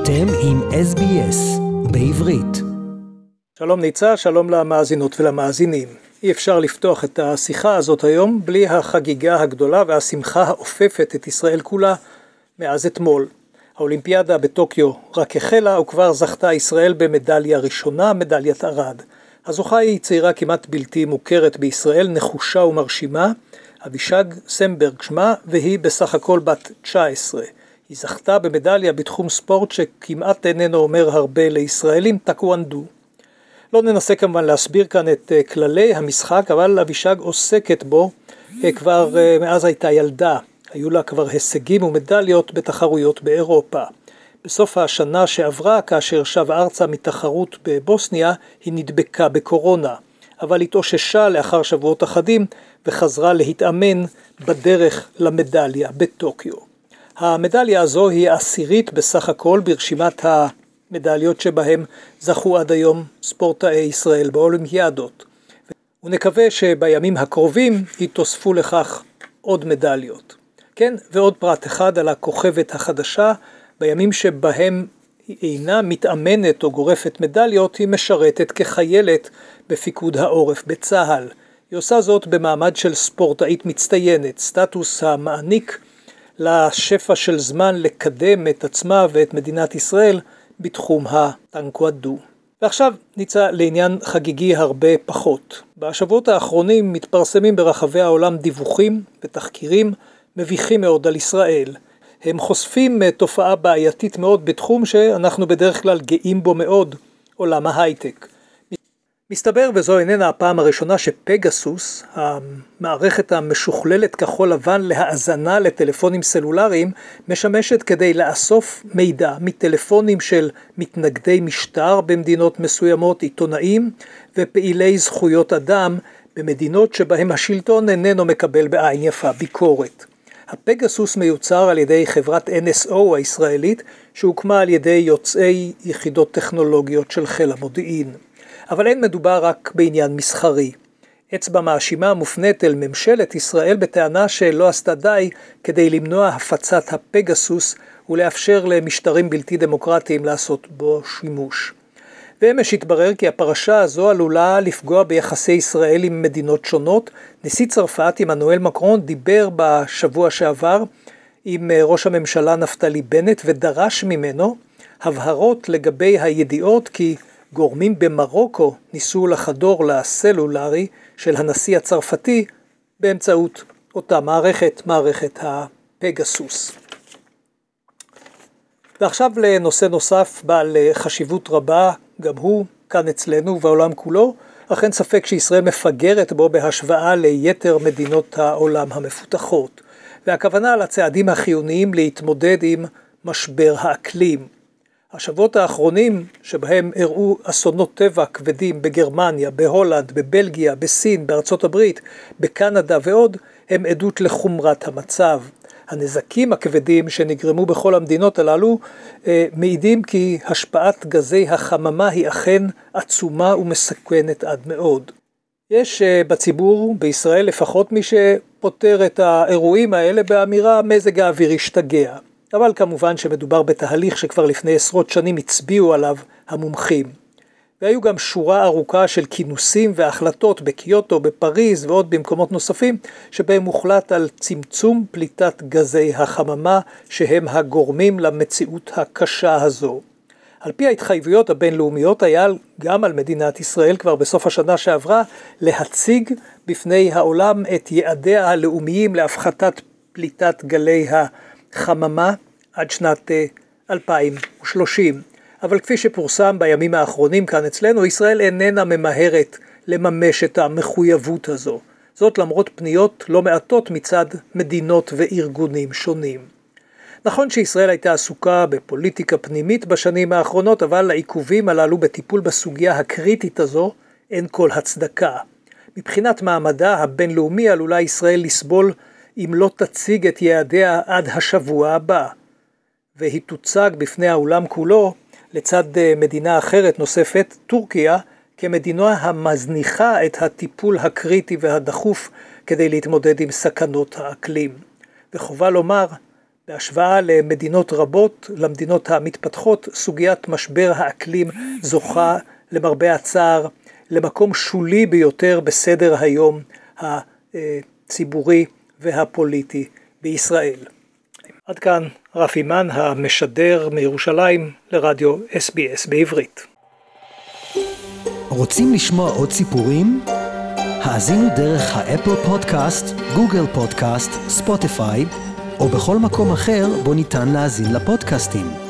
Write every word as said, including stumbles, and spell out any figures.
אתם עם אס בי אס בעברית. שלום ניצה, שלום למאזינות ולמאזינים. אי אפשר לפתוח את השיחה הזאת היום בלי החגיגה הגדולה והשמחה האופפת את ישראל כולה מאז אתמול. האולימפיאדה בטוקיו רק החלה וכבר זכתה ישראל במדליה ראשונה, מדליית ארד. הזוכה היא צעירה כמעט בלתי מוכרת בישראל, נחושה ומרשימה, אבישג סמברג שמה, והיא בסך הכל בת תשע עשרה. היא זכתה במדליה בתחום ספורט שכמעט איננו אומר הרבה לישראלים, טקוונדו. לא ננסה כמובן להסביר כאן את כללי המשחק, אבל אבישג עוסקת בו כבר מאז הייתה ילדה. היו לה כבר הישגים ומדליות בתחרויות באירופה. בסוף השנה שעברה, כאשר שב ארצה מתחרות בבוסניה, היא נדבקה בקורונה, אבל התאוששה לאחר שבועות אחדים וחזרה להתאמן בדרך למדליה בטוקיו. המדליה הזו היא העשירית בסך הכל ברשימת המדליות שבהם זכו עד היום ספורטאי ישראל באולימפיאדות. ונקווה שבימים הקרובים יתוספו לכך עוד מדליות. כן, ועוד פרט אחד על הכוכבת החדשה, בימים שבהם היא אינה מתאמנת או גורפת מדליות, היא משרתת כחיילת בפיקוד העורף בצה"ל. היא עושה זאת במעמד של ספורטאית מצטיינת, סטטוס המעניק לשפע של זמן לקדם את עצמה ואת מדינת ישראל בתחום הטקוונדו. ועכשיו ניצא לעניין חגיגי הרבה פחות. בשבועות האחרונים מתפרסמים ברחבי העולם דיווחים ותחקירים מביכים מאוד על ישראל. הם חושפים תופעה בעייתית מאוד בתחום שאנחנו בדרך כלל גאים בו מאוד, עולם ההייטק. מסתבר, וזו איננה הפעם הראשונה, שפגסוס, המערכת המשוכללת כחול לבן להאזנה לטלפונים סלולריים, משמשת כדי לאסוף מידע מטלפונים של מתנגדי משטר במדינות מסוימות, עיתונאים ופעילי זכויות אדם במדינות שבהם השלטון איננו מקבל בעין יפה ביקורת. הפגסוס מיוצר על ידי חברת אן אס או הישראלית, שהוקמה על ידי יוצאי יחידות טכנולוגיות של חיל המודיעין. אבל אין מדובר רק בעניין מסחרי. אצבע מאשימה מופנית אל ממשלת ישראל בטענה שלא עשתה די כדי למנוע הפצת הפגסוס ולאפשר למשטרים בלתי דמוקרטיים לעשות בו שימוש. ואמש התברר כי הפרשה הזו עלולה לפגוע ביחסי ישראל עם מדינות שונות. נשיא צרפת עמנואל מקרון דיבר בשבוע שעבר עם ראש הממשלה נפתלי בנט ודרש ממנו הבהרות לגבי הידיעות כי גורמים במרוקו ניסו לחדור לסלולרי של הנשיא הצרפתי באמצעות אותה מערכת, מערכת הפגסוס. ועכשיו לנושא נוסף בעל חשיבות רבה, גם הוא כאן אצלנו והעולם כולו, אך אין ספק שישראל מפגרת בו בהשוואה ליתר מדינות העולם המפותחות, והכוונה לצעדים החיוניים להתמודד עם משבר האקלים. השבועות האחרונים שבהם הראו אסונות טבע כבדים בגרמניה, בהולנד, בבלגיה, בסין, בארצות הברית, בקנדה ועוד, הם עדות לחומרת המצב. הנזקים הכבדים שנגרמו בכל המדינות הללו אה, מעידים כי השפעת גזי החממה היא אכן עצומה ומסכנת עד מאוד. יש אה, בציבור בישראל לפחות מי שפותר את האירועים האלה באמירה מזג האוויר השתגע. אבל כמובן שמדובר בתהליך שכבר לפני עשרות שנים הצביעו עליו המומחים. והיו גם שורה ארוכה של כינוסים והחלטות בקיוטו, בפריז ועוד במקומות נוספים, שבהם הוחלט על צמצום פליטת גזי החממה שהם הגורמים למציאות הקשה הזו. על פי ההתחייבויות הבינלאומיות היה גם על מדינת ישראל כבר בסוף השנה שעברה להציג בפני העולם את יעדיה הלאומיים להפחתת פליטת גלי החממה עד שנת אלפיים ושלושים. אבל כפי שפורסם בימים האחרונים כאן אצלנו, ישראל איננה ממהרת לממש את המחויבות הזו. זאת למרות פניות לא מעטות מצד מדינות וארגונים שונים. נכון שישראל הייתה עסוקה בפוליטיקה פנימית בשנים האחרונות, אבל לעיכובים הללו בטיפול בסוגיה הקריטית הזו אין כל הצדקה. מבחינת מעמדה הבינלאומי עלולה ישראל לסבול אם לא תציג את יעדיה עד השבוע הבא, והיא תוצג בפני העולם כולו לצד מדינה אחרת נוספת, טורקיה, כמדינה המזניחה את הטיפול הקריטי והדחוף כדי להתמודד עם סכנות האקלים. וחובה לומר, בהשוואה למדינות רבות, למדינות המתפתחות, סוגיית משבר האקלים זוכה למרבה הצער, למקום שולי ביותר בסדר היום הציבורי והפוליטי בישראל. עד כאן רפי מן המשדר מירושלים לרדיו אס בי אס בעברית. רוצים לשמוע עוד סיפורים? האזינו דרך האפל פודקאסט, גוגל פודקאסט, ספוטיפיי, או בכל מקום אחר בו ניתן להאזין לפודקאסטים.